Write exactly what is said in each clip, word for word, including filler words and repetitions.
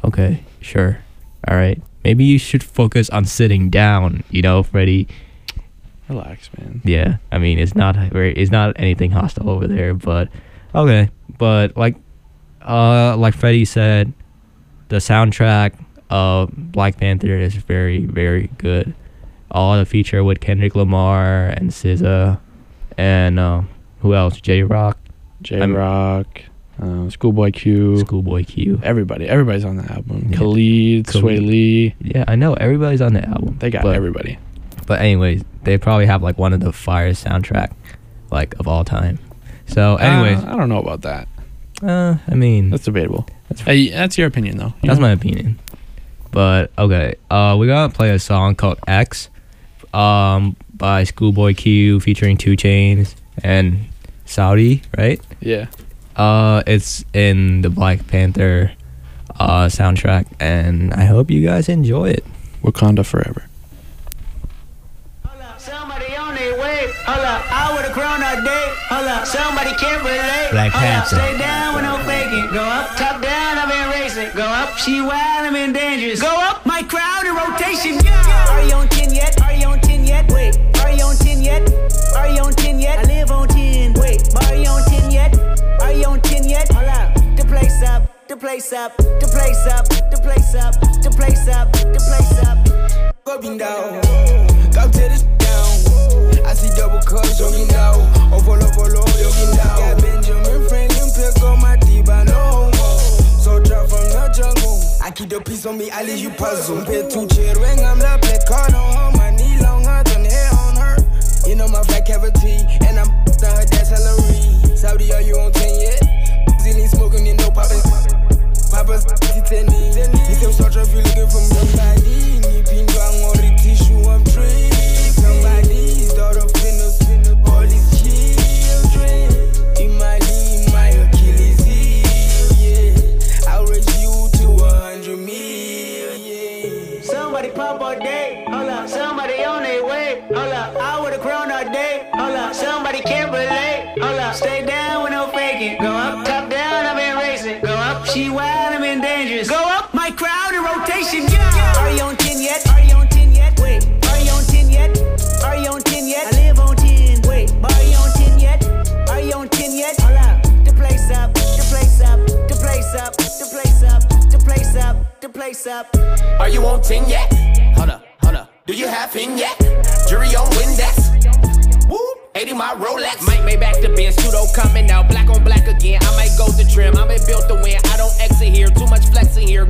Okay, sure. All right. Maybe you should focus on sitting down, you know, Freddie. Relax, man. Yeah, I mean, it's not very, it's not anything hostile over there, but okay. But like, uh, like Freddie said, the soundtrack of Black Panther is very, very good. All the feature with Kendrick Lamar and S Z A, and uh, who else? J Rock, J Rock, uh, Schoolboy Q, Schoolboy Q. Everybody, everybody's on the album. Yeah. Khalid, Sway Lee. Yeah, I know everybody's on the album. They got but, everybody. But anyways, they probably have like one of the fire soundtrack, like of all time. So, anyways, uh, I don't know about that. Uh, I mean, that's debatable. That's, hey, that's your opinion, though. You that's know? my opinion. But okay, uh, we're gonna play a song called X, um, by Schoolboy Q featuring two Chainz and Saudi, right? Yeah. Uh, it's in the Black Panther, uh, soundtrack, and I hope you guys enjoy it. Wakanda forever. Somebody on their way. Hold up, I would've grown all day. Hold up, somebody can't relate. Black Hold up, Panther. stay down with no faking. Go up, top down, I've been racing. Go up, she wild, I'm in dangerous. Go up, my crowd in rotation. Yeah. Are you on ten yet? Are you on ten yet? Wait, are you on ten yet? Are you on ten yet? I live on ten. Wait, are you on ten yet? Are you on ten yet? Hold up, the place up, the place up, the place up, the place up, the place up, the place up. Going down, come to this down. I see double cups, jogging down. Oh, follow, follow, jogging down. Got Benjamin Franklin, pick on my diva, no homo. So drop from the jungle. I keep the peace on me, I leave you puzzle. Pay two chair ring, I'm the black card on her. My knee longer than hair on her. You know my flat cavity, and I'm to her dad's salary. Saudi, are you on ten yet? Zilly smoking in no poppin'. Papa's ten. You can start if you looking for somebody. Nipping down on the tissue, I'm trained. Somebody's daughter finna, all these children. In my knee, my Achilles heel, yeah. I'll raise you to a hundred mil, yeah. Somebody pop all day. Hold up, somebody on their way. Hold up, I would've grown all day. Hold up, somebody can't relate. Hold up, stay down with no faking. Go up, top down, I've been racing. Go up, she wild, I'm in dangerous. Go up, my crowd in rotation. Yeah. Are you on ten yet? Are you on ten yet? Wait, are you on ten yet? Are you on ten yet? I live on ten. Wait, are you on ten yet? Are you on ten yet? Hold up, the place up, the place up, the place up, the place up, the place up, the place up. Are you on ten yet? Hold up, hold up. Do you have fin yet? Jury on Windex. Woo! eighty my Rolex. Might make back the Benz. Pseudo coming out. Black on black again. I might go to trim. I been built to win. I don't exit here. Too much flexing here.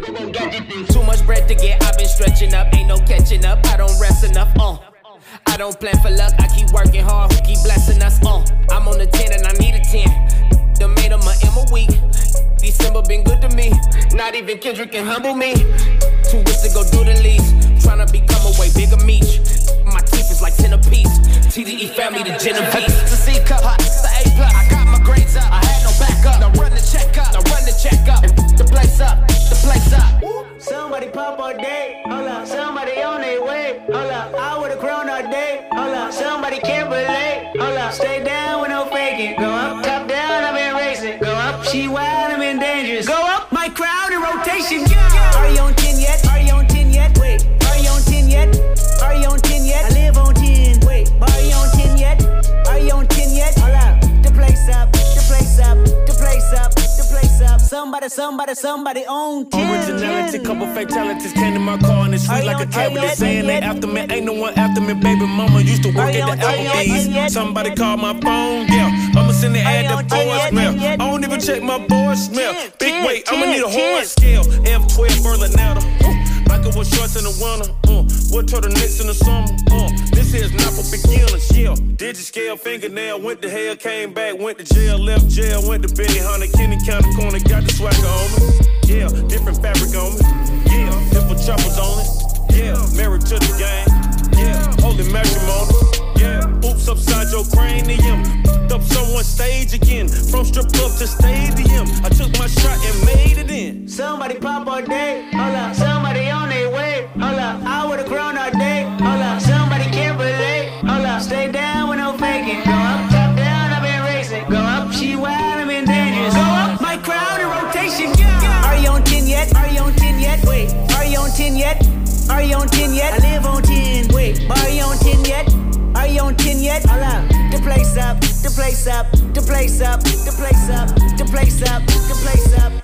Too much bread to get. I've been stretching up. Ain't no catching up. I don't rest enough. Uh. I don't plan for luck. I keep working hard. Who keep blessing us? Uh. I'm on the ten and I need a ten. The made of my M a week. December been good to me. Not even Kendrick can humble me. Too rich to go do the least. Tryna become a way bigger meat. My teeth is like ten apiece. T D E family, the Genovese. It's a C cup, hot, the A plus. I got my grades up. I had no backup. Now run the check up. Now run the check up. And the place up. The place up. Somebody pop all day. Hold up, somebody on their way. Hold up, I would've grown all day. Hold up, somebody can't relate. Hold up, stay down with no faking. Go up, top down, I've been racing. Go up, she wild, I'm in dangerous. Go up, my crowd in rotation. Yeah. Are you on ten yet? Are you on ten yet? Wait, are you on ten yet? Are you on ten yet? I live on ten. Wait, are you on ten yet? Are you on ten yet? Hold up, the place up, the place up, the place up, the place up. Somebody, somebody, somebody on ten. Originality, couple fatalities came to my car and it's sweet like a cabinet. Saying they after me, ain't no one after me. Baby mama used to work at the Applebee's. Somebody called my phone, yeah. I'ma send the ad to voicemail. I don't even check my voicemail. Big weight, I'ma need a horse scale. F twelve Berlinetta. Michael was shorts in the winter. Uh, what turtlenecks in the summer? Uh, this here's not for beginners. Yeah, digit scale fingernail. Went to hell, came back, went to jail, left jail, went to Benny Hunter, Kenny County Corner, got the swagger on me. Yeah, different fabric on me. Yeah, different choppers on it. Yeah, married to the game. Yeah, holy matrimony. Yeah, oops upside your cranium. Up someone's stage again. From strip club to stadium. I took my shot and made it in. Somebody pop all day. Hold up, somebody on their way. Hold up, I would've grown all day. Hold up, somebody can't relate. Hold up, stay down with no faking. Go up, top down, I've been racing. Go up, she wild, I'm in dangerous. Go up, my crowd in rotation. Yeah. Are you on ten yet? Are you on ten yet? get the place up, the place up, the place up, the place up, the place up, the place up.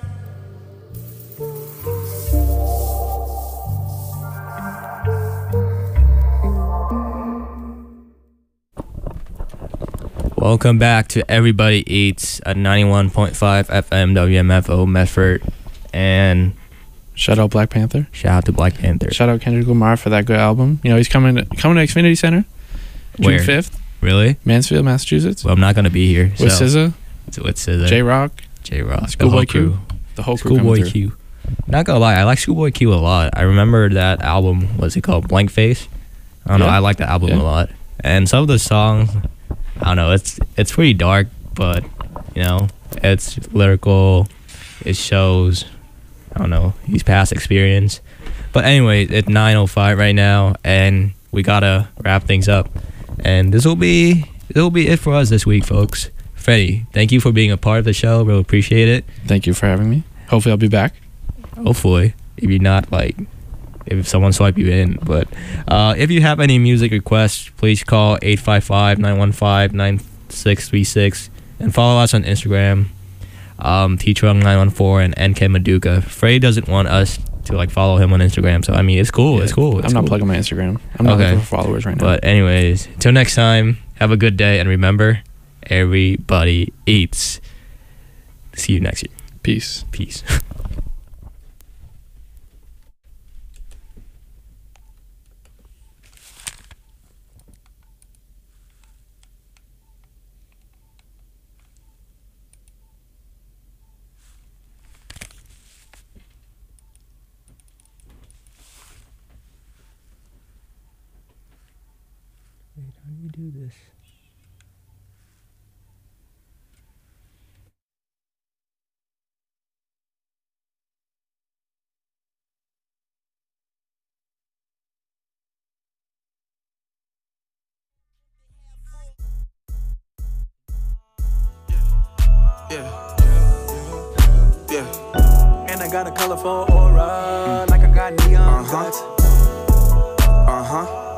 Welcome back to Everybody Eats at ninety-one point five F M W M F O Medford, and Shout out Black Panther. shout out to Black Panther. Shout out Kendrick Lamar for that good album. You know, he's coming coming to Xfinity Center June Where? fifth, Really? Mansfield, Massachusetts. Well, I'm not gonna be here. With so. S Z A, It's with S Z A, J Rock, J Rock, Schoolboy Q. The whole crew coming Schoolboy through. Q. Not gonna lie, I like Schoolboy Q a lot. I remember that album. What's it called? Blank Face. I don't know. Yeah. I like the album Yeah. a lot, and some of the songs. I don't know. It's it's pretty dark, but you know, it's lyrical. It shows. I don't know, his past experience. But anyway, it's nine oh five right now, and we gotta wrap things up. And this will be this will be it for us this week, folks. Freddie, thank you for being a part of the show. Really appreciate it. Thank you for having me. Hopefully I'll be back. Hopefully, if you're not like, if someone swipe you in. But uh, if you have any music requests, please call eight five five, nine one five, nine six three six and follow us on Instagram. Um, T Trung nine one four and N K Maduka. Freddie doesn't want us to like follow him on Instagram, so I mean it's cool. Yeah. It's cool. It's I'm not cool. plugging my Instagram. I'm not Okay. looking for followers right now. But anyways, till next time, have a good day, and remember, everybody eats. See you next year. Peace. Peace. Wait, how do you do this? Yeah. Yeah. And I got a colorful aura, like I got neon guts. Uh huh.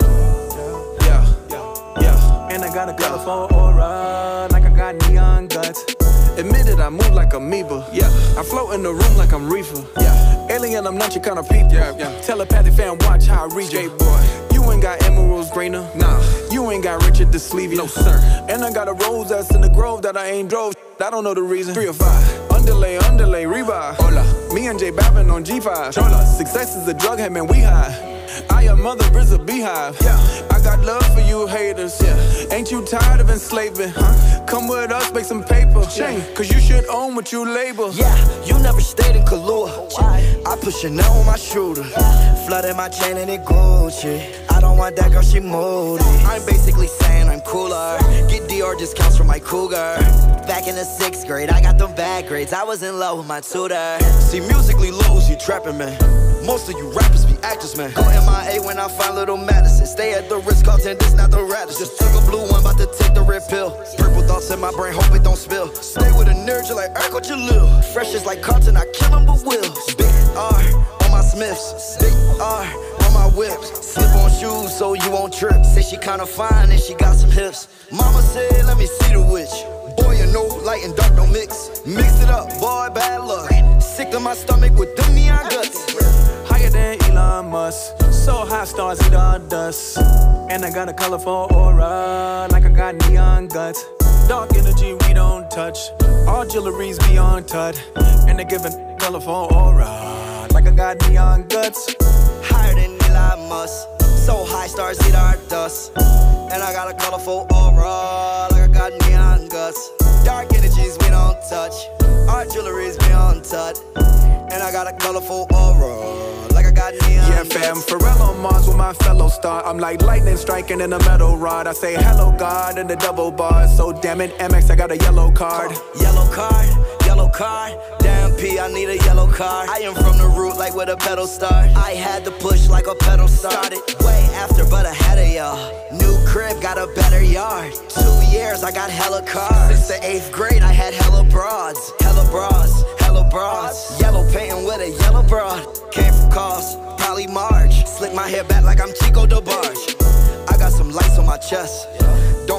Yeah. Yeah. And I got a colorful aura, like I got neon guts. Admitted I move like amoeba. Yeah. I float in the room like I'm reefer. Yeah. Alien, I'm not your kind of people. Yeah. Yeah. Telepathic fan, watch how I read you. Boy. You ain't got emeralds greener. Nah. You ain't got Richard the Sleevey. No, sir. And I got a rose that's in the grove that I ain't drove. I don't know the reason. Three or five. Underlay, underlay, revive. Hola. Me and J Babin on G five. Chola. Success is a drug, hey man, we high. I am mother is a beehive. Yeah. I got love for you haters. Yeah. Ain't you tired of enslaving? Huh? Come with us, make some paper. Yeah. Cause you should own what you label. Yeah, you never stayed in Kahlua. I put Chanel on my shooter. Flooded my chain and it Gucci. I don't want that girl, she moody. I'm basically saying I'm cooler. Get D R discounts from my cougar. Back in the sixth grade, I got them bad grades. I was in love with my tutor. See, musically lows, you trapping, man. Most of you rappers be actors, man. Go M I A when I find little Madison. Stay at the Ritz-Carlton, this not the Radisson. Just took a blue one, about to take the red pill. Purple thoughts in my brain, hope it don't spill. Stay with a nerd, you like Urkel Jalil. Fresh is like Carlton, I kill him but will. Big R on my Smiths, big R on my whips. Slip on shoes so you won't trip. Say she kinda fine and she got some hips. Mama said, let me see the witch. Boy, you know, light and dark don't mix. Mix it up, boy, bad luck. Sick to my stomach with them neon guts. Higher than Elon Musk. So high stars eat all dust. And I got a colorful aura, like I got neon guts. Dark energy we don't touch. All jewelry's beyond touch. And they give a colorful aura, like I got neon guts. Higher than Elon Musk. So high stars eat our dust. And I got a colorful aura, like I got neon guts. Dark energies we don't touch. Our jewelry's beyond touch. And I got a colorful aura, like I got neon Yeah, fam, Pharrell on Mars with my fellow star. I'm like lightning striking in a metal rod. I say hello God in the double bars. So damn it, M X, I got a yellow card. Yellow card, yellow card. Damn P, I need a yellow card. I am from the root like where the pedal start. I had to push like a pedal started. Way after, but ahead of y'all. New crib, got a better yard. Two years, I got hella cars. Since the eighth grade, I had hella broads. Hella bras, hella bras. Yellow painting with a yellow broad. Came from cars, probably March. Slick my hair back like I'm Chico DeBarge. I got some lights on my chest. Don't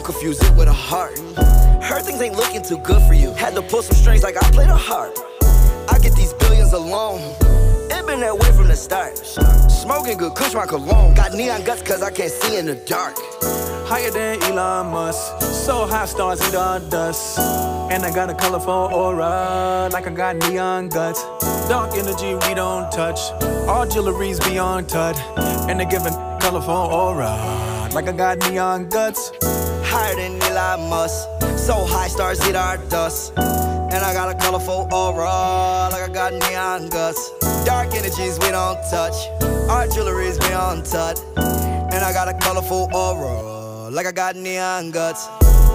don't confuse it with a heart. Heard things ain't looking too good for you. Had to pull some strings like I played a harp. I get these billions alone. It been that way from the start. Smoking good, kush my cologne. Got neon guts cause I can't see in the dark. Higher than Elon Musk. So high stars eat all dust. And I got a colorful aura, like I got neon guts. Dark energy we don't touch. All jewelry's beyond touch. And they giving colorful aura, like I got neon guts. Higher than Elon Musk. So high stars eat our dust. And I got a colorful aura, like I got neon guts. Dark energies we don't touch. Our jewelry's beyond touch. And I got a colorful aura, like I got neon guts.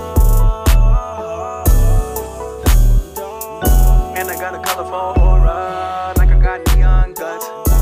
And I got a colorful aura, like I got neon guts.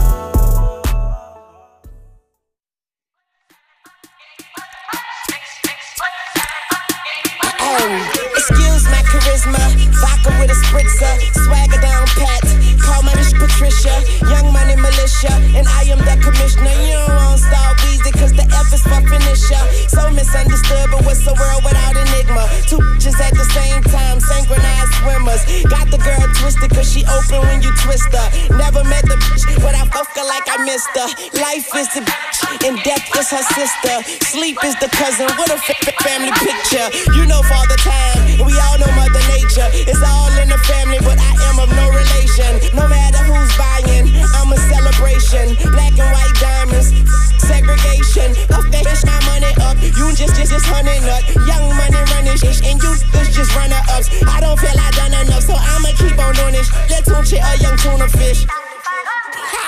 Oh, excuse my charisma, vodka with a spritzer, swagger down pat, call my bitch Patricia, young money militia, and I am the commissioner. You don't want Star Weezy cause the F is for finisher. So misunderstood, but what's the world without enigma? Two bitches at the same time, synchronized swimmers. Got the girl twisted cause she open when you twist her. Never met the bitch, but I fuck her like I missed her. Life is the bitch, and death is her sister. Sleep is the cousin, what a f- family picture. You know Father Time, and we all know Mother Nature. It's all in the family, but I am of no relation. No matter who's buying, I'm a celebration. Black and white diamonds, segregation. Off that bitch, my money up. You just, just, just honey nut. Young money running shit, and you just, just runner ups. I don't feel I done enough, so I'ma keep on doing this. Let's tune shit, a young tuna fish. Ha.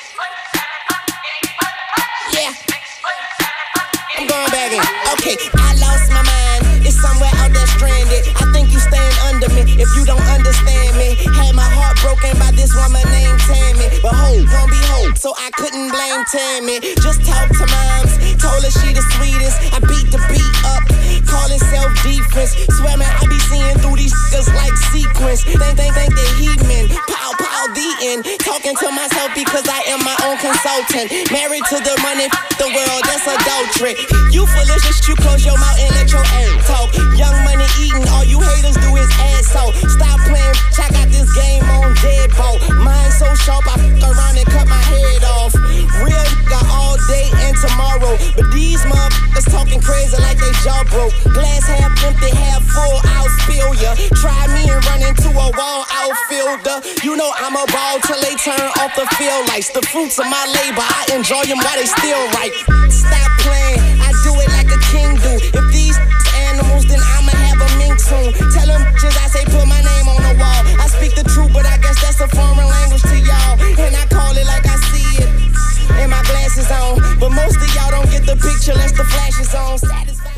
Yeah. I'm going back in. Okay, I lost my mind. It's somewhere out there stranded. I think you staying under me if you don't understand me. Had my heart broken by this woman named Tammy. But hope gon' be hope, so I couldn't blame Tammy. Just talk to moms, told her she the sweetest. I beat the beat up, call it self-defense. Swear man, I be seeing through these niggas like sequence. Think, think, think they heathen. Pow, pow, the end. Talking to myself because I am my own consultant. Married to the money, the world, that's adultery. You foolish, just you close your mouth and let your ass talk. Young money eating, all you haters do is ass so. Stop playing, bitch, I got this game on deadbolt. Mine so sharp, I fuck around and cut my head off. Real nigga all day and tomorrow. But these motherfuckers talking crazy like they jaw broke. Glass half empty, half full, I'll spill ya. Try me and run into a wall outfielder. You know I'm a ball till they turn off the field lights. The fruits of my labor, I enjoy them while they still right. Stop playing, I do it like a king do. If these animals, then I'ma have a mink soon. Tell them bitches I say put my name on the wall. I speak the truth, but I guess that's a foreign language to y'all. And I call it like I see it. And my glasses on. But most of y'all don't get the picture unless the flash is on. Satisfied.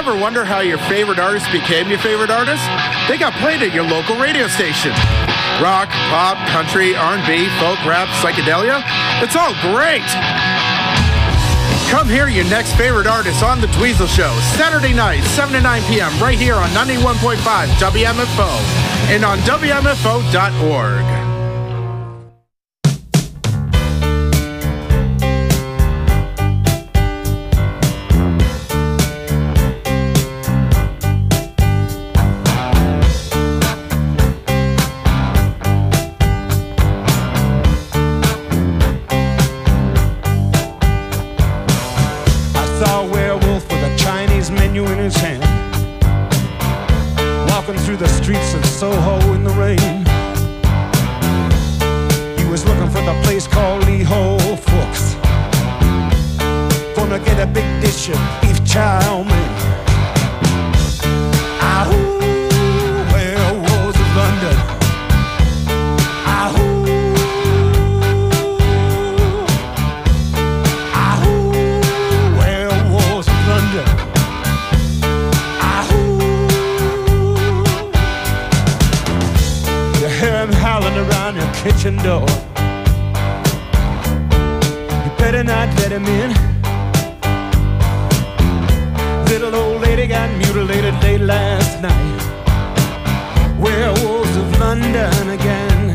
ever wonder how your favorite artist became your favorite artist? They got played at your local radio station. Rock, pop, country, R and B, folk, rap, psychedelia. It's all great. Come hear your next favorite artist on The Dweezil Show, Saturday night, seven to nine p.m. right here on ninety-one point five W M F O and on W M F O dot org. Through the streets of Soho in the rain, he was looking for the place called Lee Ho Fooks. Gonna get a big dish of beef chow mein. Ahoo, werewolves of London. Ahoo, ahoo, werewolves of London. Howling around your kitchen door. You better not let him in. Little old lady got mutilated late last night. Werewolves of London again.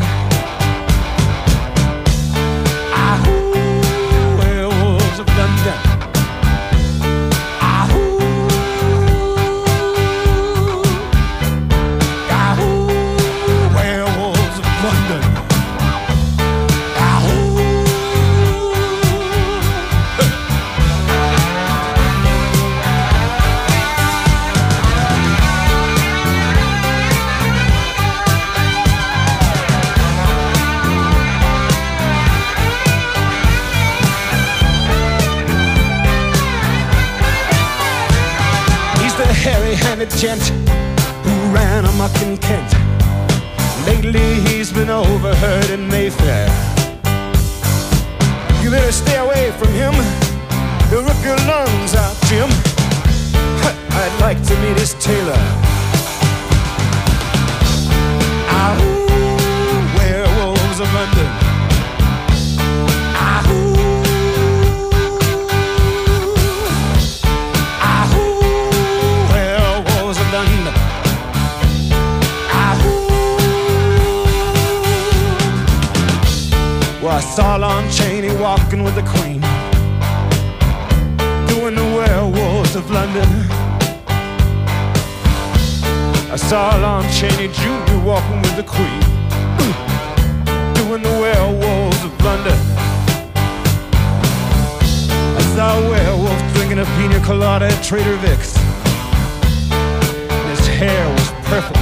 Ahoo, werewolves of London. Hairy-handed gent who ran amok in Kent. Lately he's been overheard in Mayfair. You better stay away from him. He'll rip your lungs out, Jim. I'd like to meet his tailor. Ahoo, werewolves of London. Ahoo. Well, I saw Lon Chaney walking with the Queen, doing the werewolves of London. I saw Lon Chaney Junior walking with the Queen, doing the werewolves of London. I saw a werewolf drinking a pina colada at Trader Vic's. His hair was perfect.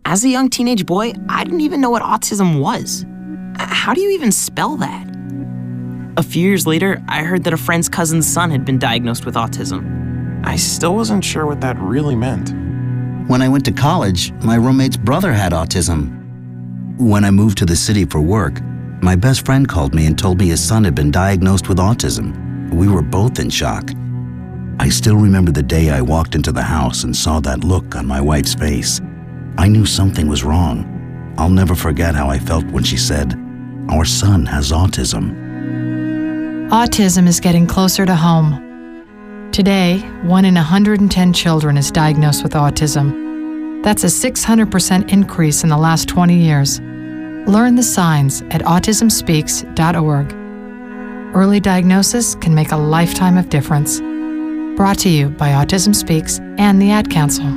As a young teenage boy, I didn't even know what autism was. How do you even spell that? A few years later, I heard that a friend's cousin's son had been diagnosed with autism. I still wasn't sure what that really meant. When I went to college, my roommate's brother had autism. When I moved to the city for work, my best friend called me and told me his son had been diagnosed with autism. We were both in shock. I still remember the day I walked into the house and saw that look on my wife's face. I knew something was wrong. I'll never forget how I felt when she said, "Our son has autism." Autism is getting closer to home. Today, one in one hundred ten children is diagnosed with autism. That's a six hundred percent increase in the last twenty years. Learn the signs at autism speaks dot org. Early diagnosis can make a lifetime of difference. Brought to you by Autism Speaks and the Ad Council.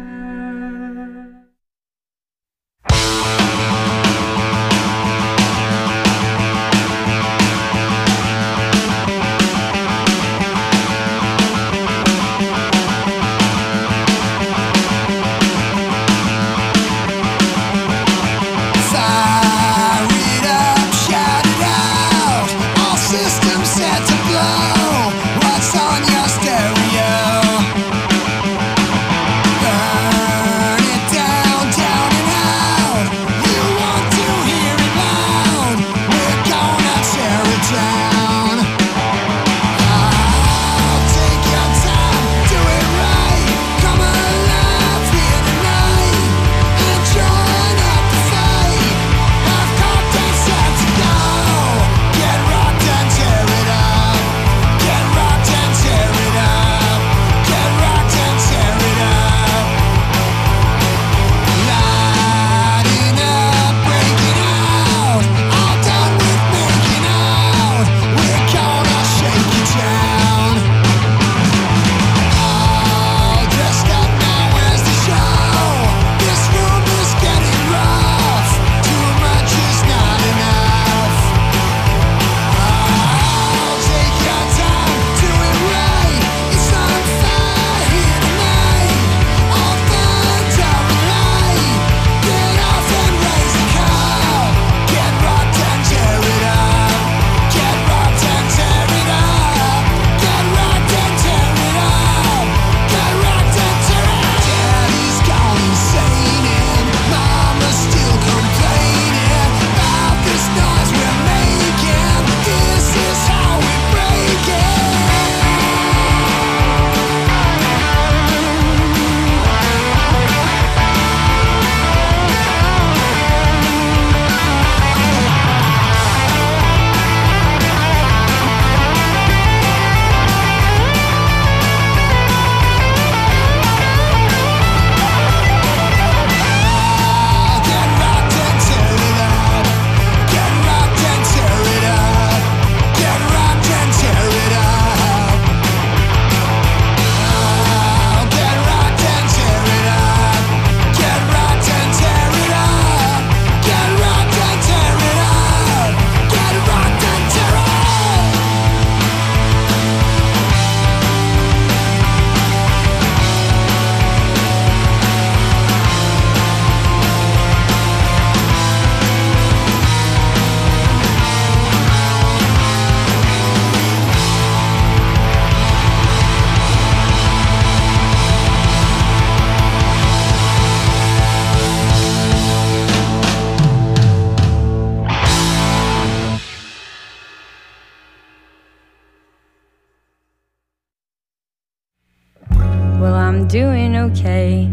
Doing okay.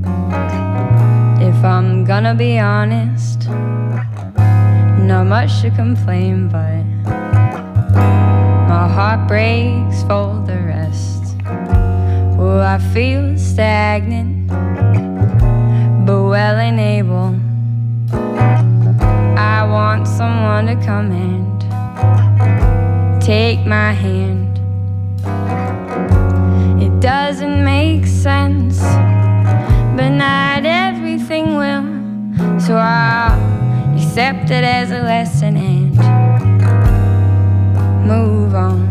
If I'm gonna be honest, not much to complain, but my heart breaks for the rest. Well, I feel stagnant, but well and able. I want someone to come and take my hand. It doesn't make sense, but not everything will. So I'll accept it as a lesson and move on.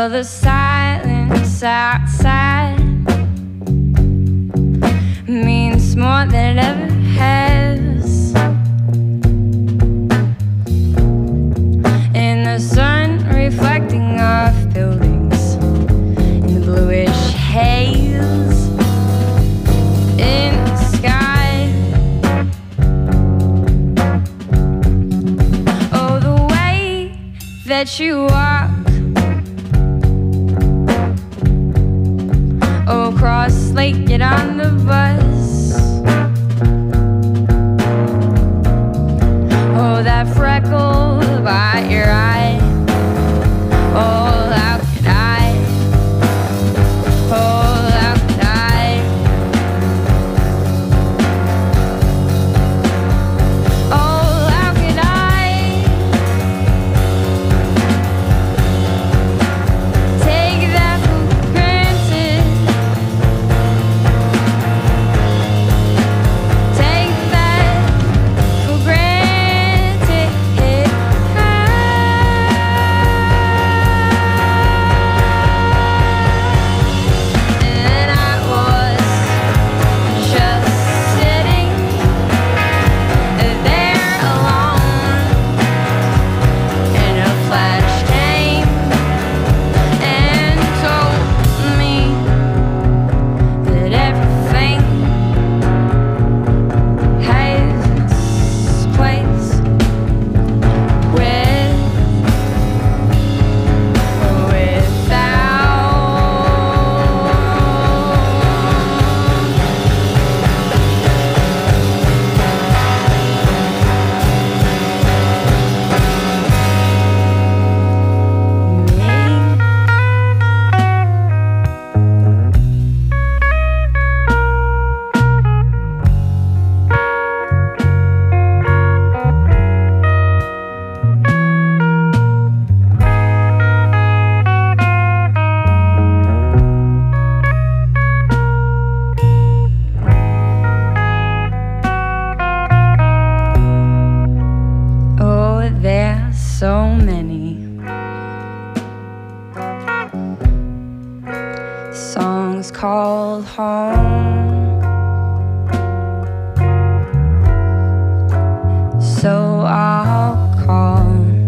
Well, the silence outside means more than it ever has. In the sun reflecting off buildings, in the bluish haze, in the sky. Oh, the way that you walk across Lake, get on the bus. Oh, that freckle by your eye. Oh, how could I? Oh, how could I? Oh, how could I take that for granted? Take that for granted. And I was just sitting there alone, and a flash came and told me that everything has its place with or without. Oh, there's so many songs called home. So I'll call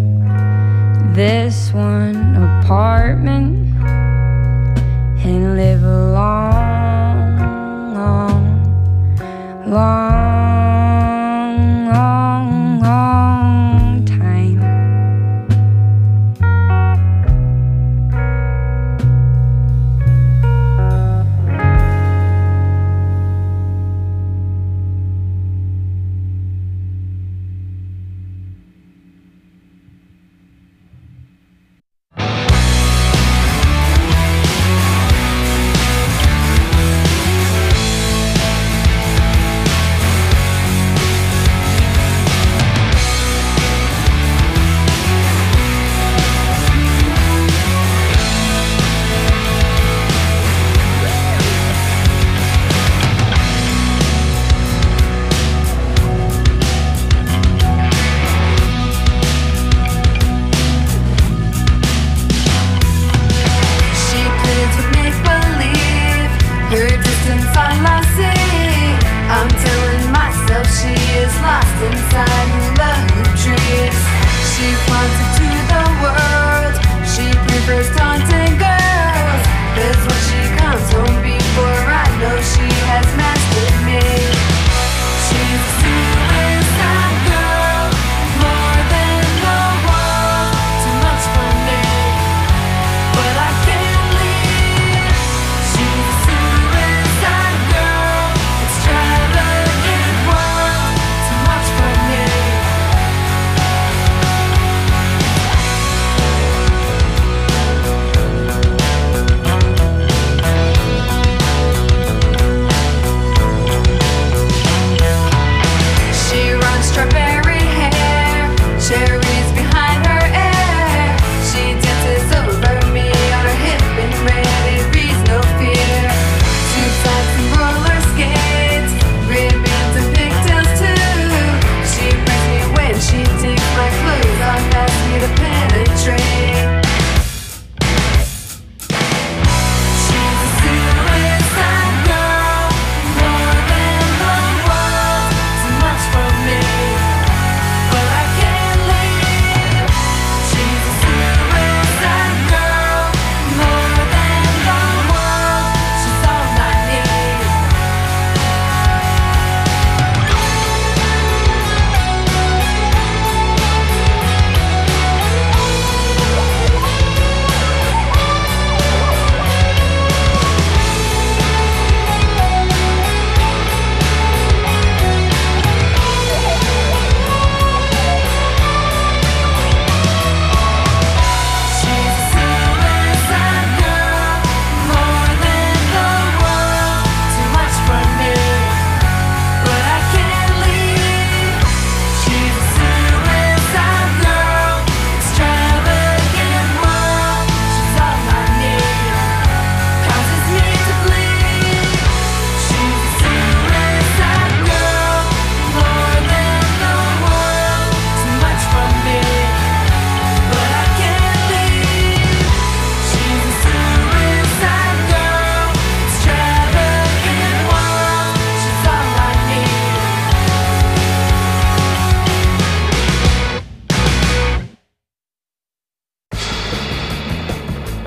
this one apartment and live a long, long, long, long, long time.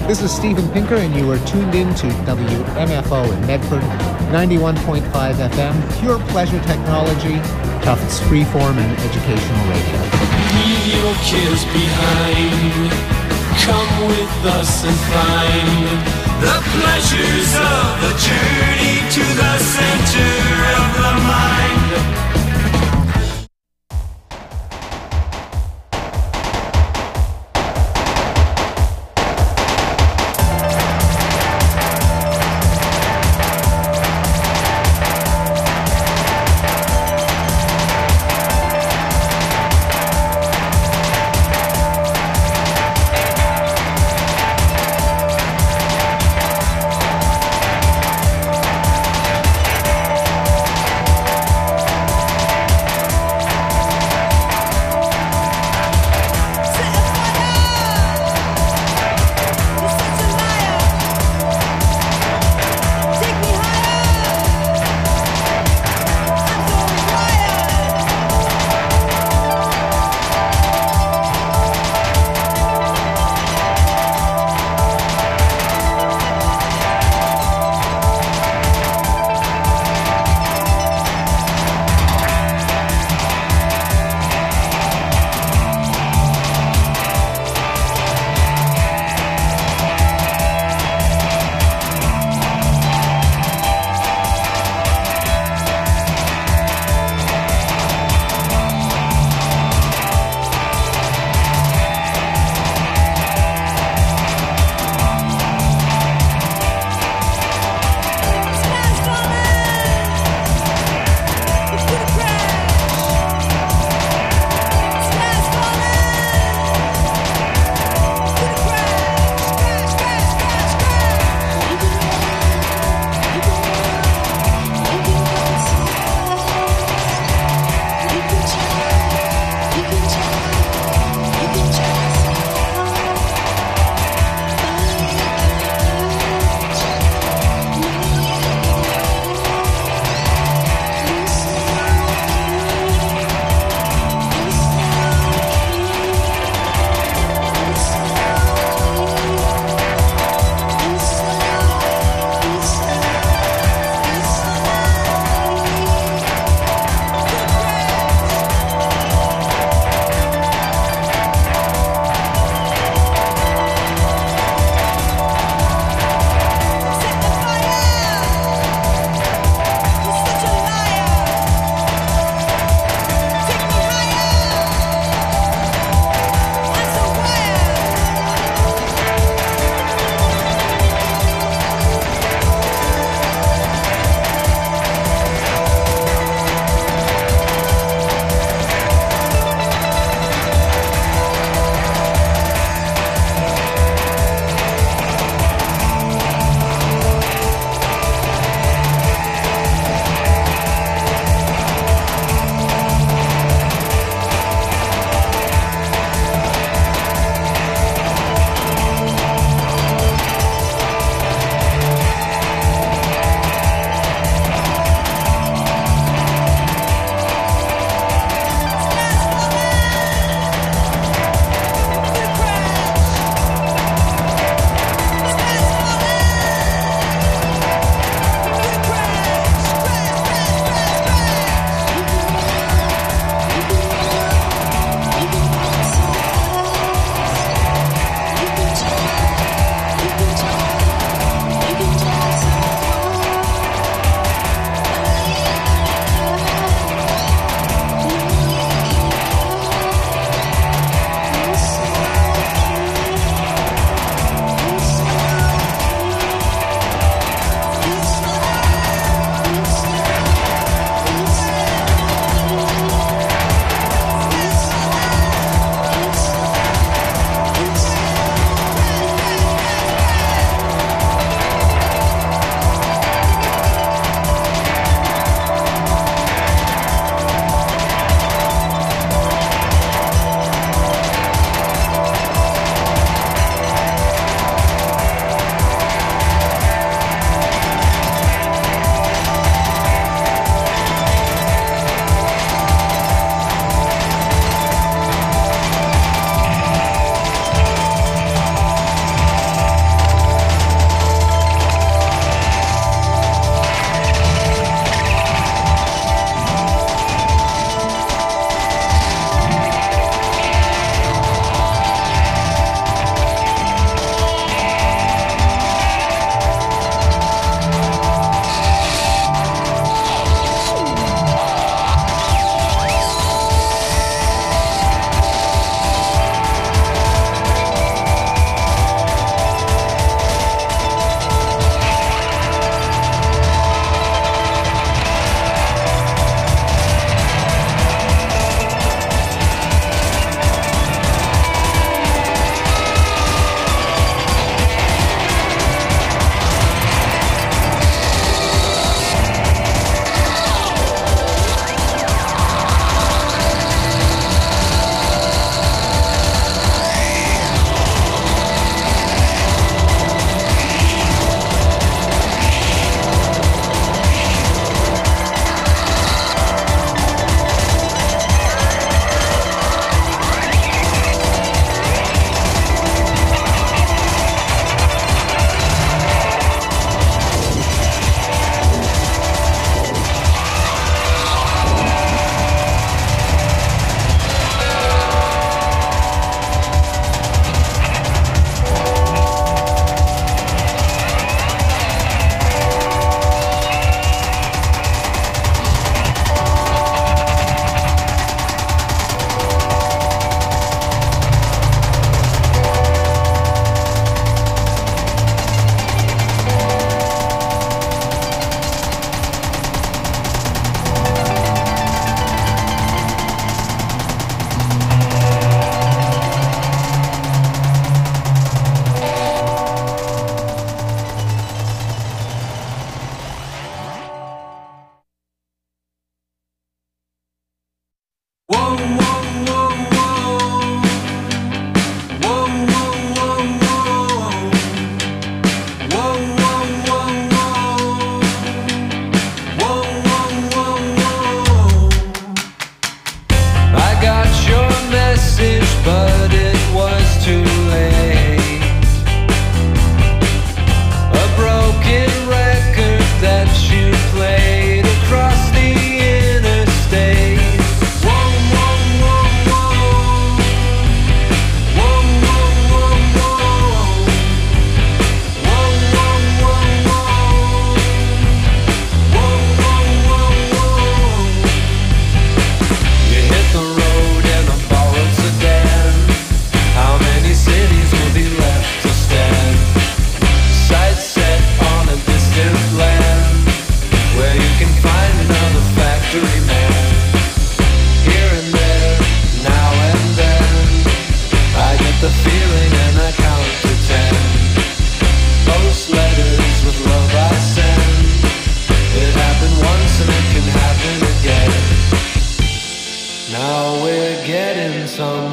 This is Steven Pinker, and you are tuned in to W M F O in Medford, ninety-one point five F M, pure pleasure technology, Tufts freeform and educational radio. Leave your cares behind. Come with us and find the pleasures of the journey to the center of the mind.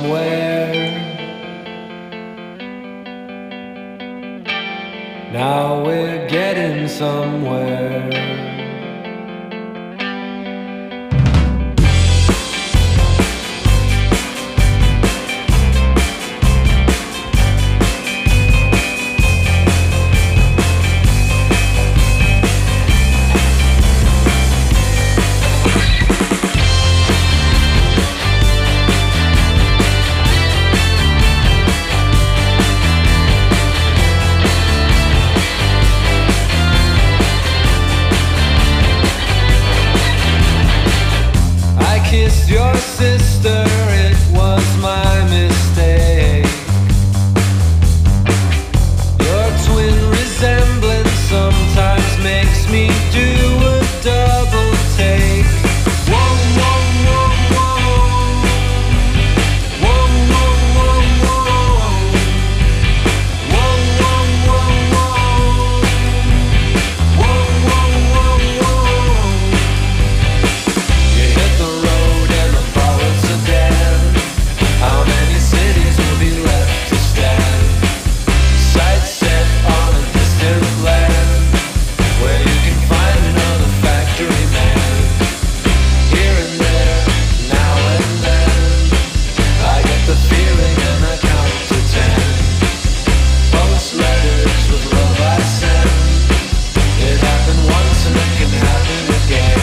somewhere. Now we're getting somewhere. Kissed your sister, it was my mistake. Your twin resemblance sometimes makes me do a double take. Whoa, whoa, whoa, whoa. Whoa, whoa, whoa, whoa. Whoa, whoa, whoa, whoa. Whoa, whoa, whoa, whoa. You hit the road. How many cities will be left to stand? Sights set on a distant land, where you can find another factory man. Here and there, now and then, I get the feeling and I count to ten. Post letters with love I send. It happened once and it can happen again.